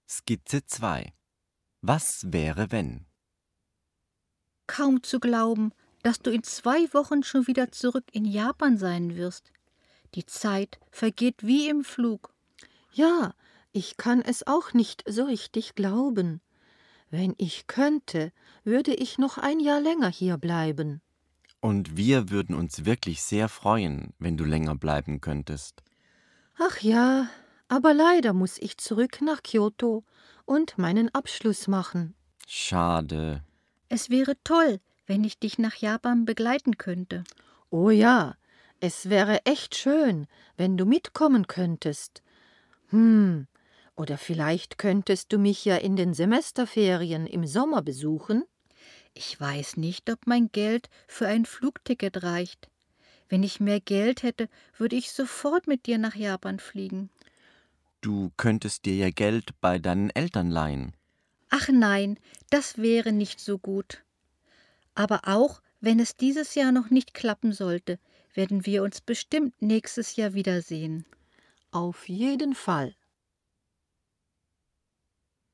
Skizze 2. Was wäre, wenn? Kaum zu glauben, dass du in 2 Wochen schon wieder zurück in Japan sein wirst. Die Zeit vergeht wie im Flug. Ja, ich kann es auch nicht so richtig glauben. Wenn ich könnte, würde ich noch ein Jahr länger hier bleiben. Und wir würden uns wirklich sehr freuen, wenn du länger bleiben könntest. Ach ja, aber leider muss ich zurück nach Kyoto und meinen Abschluss machen. Schade. Es wäre toll, wenn ich dich nach Japan begleiten könnte. Oh ja, es wäre echt schön, wenn du mitkommen könntest. Oder vielleicht könntest du mich ja in den Semesterferien im Sommer besuchen? Ich weiß nicht, ob mein Geld für ein Flugticket reicht. Wenn ich mehr Geld hätte, würde ich sofort mit dir nach Japan fliegen. Du könntest dir ja Geld bei deinen Eltern leihen. Ach nein, das wäre nicht so gut. Aber auch wenn es dieses Jahr noch nicht klappen sollte, werden wir uns bestimmt nächstes Jahr wiedersehen. Auf jeden Fall.